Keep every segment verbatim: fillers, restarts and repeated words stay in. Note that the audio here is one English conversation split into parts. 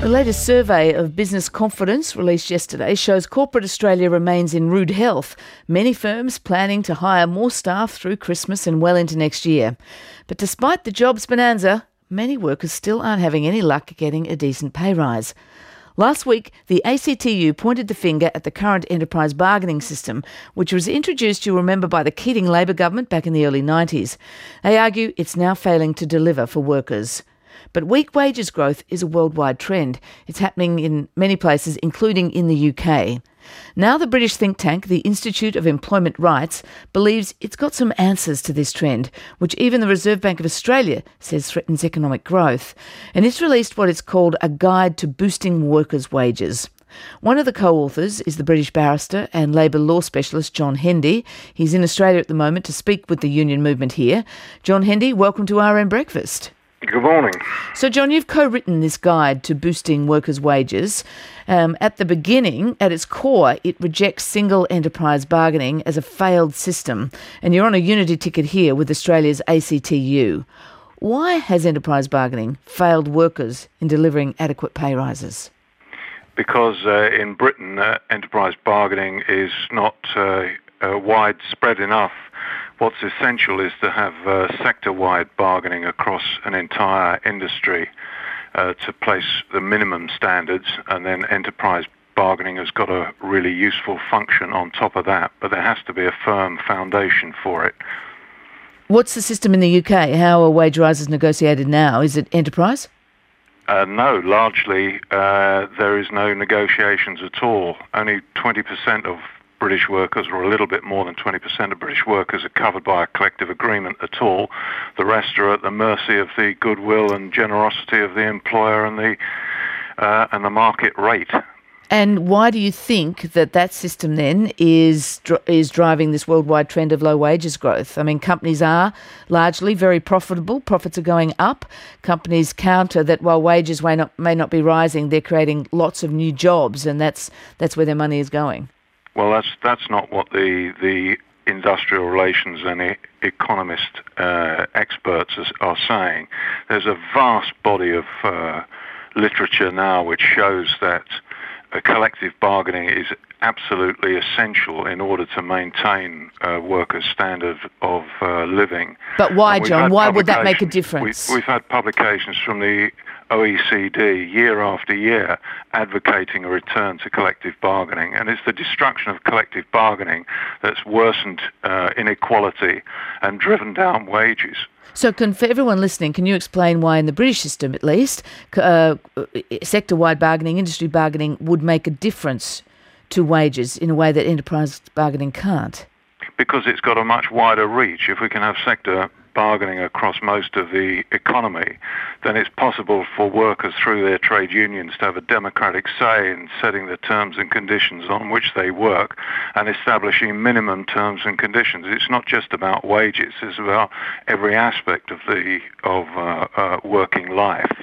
The latest survey of business confidence released yesterday shows corporate Australia remains in rude health. Many firms planning to hire more staff through Christmas and well into next year. But despite the jobs bonanza, many workers still aren't having any luck getting a decent pay rise. Last week, the A C T U pointed the finger at the current enterprise bargaining system, which was introduced, you'll remember, by the Keating Labor government back in the early nineties. They argue it's now failing to deliver for workers. But weak wages growth is a worldwide trend. It's happening in many places, including in the U K. Now the British think tank, the Institute of Employment Rights, believes it's got some answers to this trend, which even the Reserve Bank of Australia says threatens economic growth. And it's released what it's called a guide to boosting workers' wages. One of the co-authors is the British barrister and Labor law specialist John Hendy. He's in Australia at the moment to speak with the union movement here. John Hendy, welcome to R N Breakfast. Good morning. So, John, you've co-written this guide to boosting workers' wages. Um, at the beginning, at its core, it rejects single enterprise bargaining as a failed system. And you're on a unity ticket here with Australia's A C T U. Why has enterprise bargaining failed workers in delivering adequate pay rises? Because uh, in Britain, uh, enterprise bargaining is not uh, uh, widespread enough. What's essential is to have uh, sector-wide bargaining across an entire industry uh, to place the minimum standards, and then enterprise bargaining has got a really useful function on top of that, but there has to be a firm foundation for it. What's the system in the U K? How are wage rises negotiated now? Is it enterprise? Uh, no, largely uh, there is no negotiations at all. Only twenty percent of British workers, or a little bit more than twenty percent of British workers, are covered by a collective agreement at all. The rest are at the mercy of the goodwill and generosity of the employer and the uh, and the market rate. And why do you think that that system then is is driving this worldwide trend of low wages growth? I mean, companies are largely very profitable. Profits are going up. Companies counter that while wages may not may not be rising, they're creating lots of new jobs, and that's that's where their money is going. Well, that's that's not what the the industrial relations and e- economist uh, experts are, are saying. There's a vast body of uh, literature now which shows that uh, collective bargaining is absolutely essential in order to maintain uh, workers' standard of uh, living. But why, John? Why would that make a difference? We, we've had publications from the O E C D year after year advocating a return to collective bargaining, and it's the destruction of collective bargaining that's worsened uh, inequality and driven down wages. So can, for everyone listening, can you explain why in the British system at least, uh, sector-wide bargaining, industry bargaining would make a difference to wages in a way that enterprise bargaining can't? Because it's got a much wider reach. If we can have sector bargaining across most of the economy, then it's possible for workers through their trade unions to have a democratic say in setting the terms and conditions on which they work and establishing minimum terms and conditions. It's not just about wages, it's about every aspect of the of uh, uh, working life.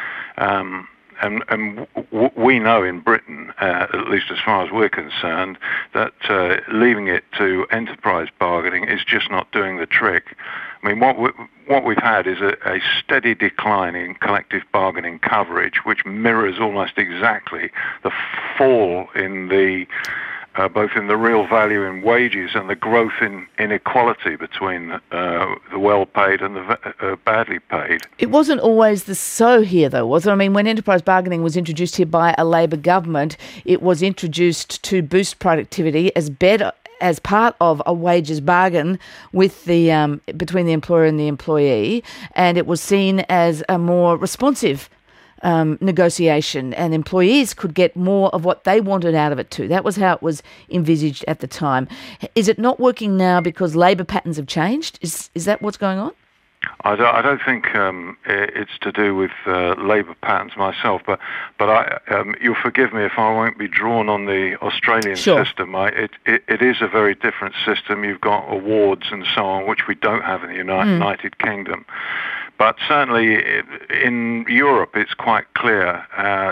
Um, And, and w- we know in Britain, uh, at least as far as we're concerned, that uh, leaving it to enterprise bargaining is just not doing the trick. I mean, what, we, what we've had is a, a steady decline in collective bargaining coverage, which mirrors almost exactly the fall in the Uh, both in the real value in wages and the growth in inequality between uh, the well-paid and the uh, badly paid. It wasn't always the so here, though, was it? I mean, when enterprise bargaining was introduced here by a Labor government, it was introduced to boost productivity as better as part of a wages bargain with the um, between the employer and the employee, and it was seen as a more responsive Um, negotiation, and employees could get more of what they wanted out of it too. That was how it was envisaged at the time. Is it not working now because labour patterns have changed? Is is that what's going on? I don't, I don't think um, it's to do with uh, labour patterns myself, but but I, um, you'll forgive me if I won't be drawn on the Australian Sure. system. I, it, it it is a very different system. You've got awards and so on, which we don't have in the United, mm. United Kingdom. But certainly in Europe, it's quite clear uh, that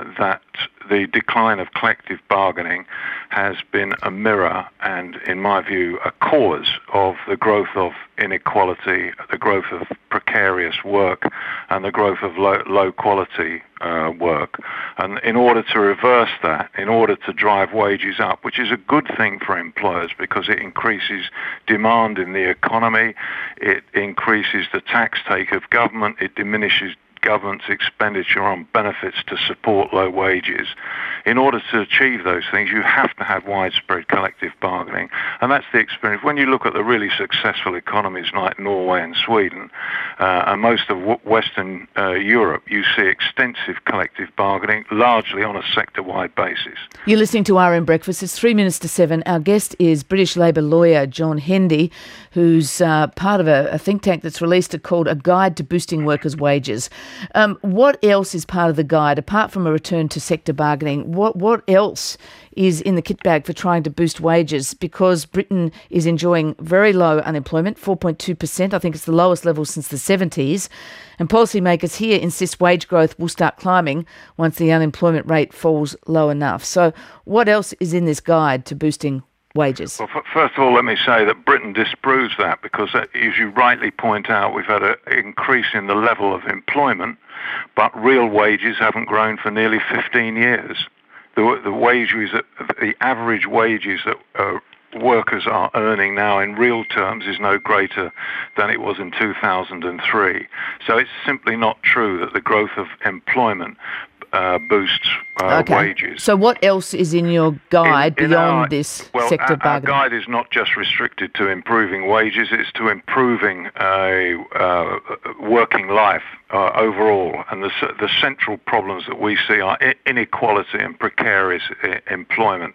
the decline of collective bargaining has been a mirror and, in my view, a cause of the growth of inequality, the growth of precarious work, and the growth of low, low quality uh, work. And in order to reverse that, in order to drive wages up, which is a good thing for employers because it increases demand in the economy, it increases the tax take of government, it diminishes government's expenditure on benefits to support low wages. In order to achieve those things, you have to have widespread collective bargaining. And that's the experience. When you look at the really successful economies like Norway and Sweden, uh, and most of Western uh, Europe, you see extensive collective bargaining, largely on a sector-wide basis. You're listening to R M Breakfast. It's three minutes to seven. Our guest is British Labour lawyer John Hendy, who's uh, part of a, a think tank that's released a called A Guide to Boosting Workers' Wages. Um, what else is part of the guide, apart from a return to sector bargaining? What what else is in the kit bag for trying to boost wages? Because Britain is enjoying very low unemployment, four point two percent. I think it's the lowest level since the seventies. And policymakers here insist wage growth will start climbing once the unemployment rate falls low enough. So what else is in this guide to boosting wages? Well, f- first of all, let me say that Britain disproves that because, uh, as you rightly point out, we've had an increase in the level of employment, but real wages haven't grown for nearly fifteen years. The, the wages, that, the average wages that uh, workers are earning now in real terms is no greater than it was in two thousand three. So it's simply not true that the growth of employment Uh, boosts uh, okay. wages. So what else is in your guide in, in beyond our, this well, sector our, bargaining? Our guide is not just restricted to improving wages, it's to improving a uh, working life uh, overall. And the, the central problems that we see are inequality and precarious employment,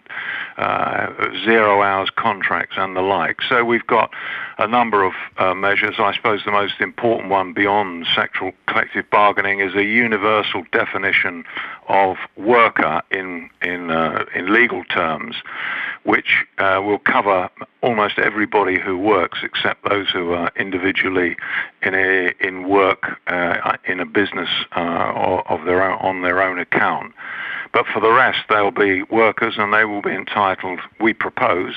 uh, zero hours contracts and the like. So we've got a number of uh, measures. I suppose the most important one beyond sectoral collective bargaining is a universal definition of worker in in uh, in legal terms, which uh, will cover almost everybody who works except those who are individually in a in work uh, in a business uh, of their own, on their own account. But for the rest, they'll be workers, and they will be entitled, we propose,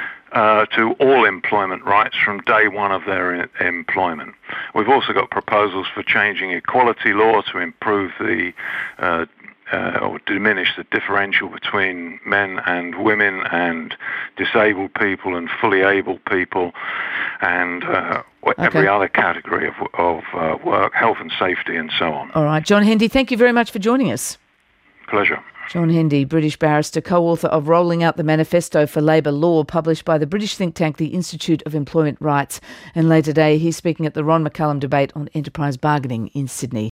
Uh, to all employment rights from day one of their in- employment. We've also got proposals for changing equality law to improve the uh, uh, or diminish the differential between men and women and disabled people and fully able people and uh, every okay. other category of, of uh, work, health and safety and so on. All right. John Hendy, thank you very much for joining us. Pleasure. John Hendy, British barrister, co-author of Rolling Out the Manifesto for Labour Law, published by the British think tank, the Institute of Employment Rights. And later today, he's speaking at the Ron McCallum debate on enterprise bargaining in Sydney.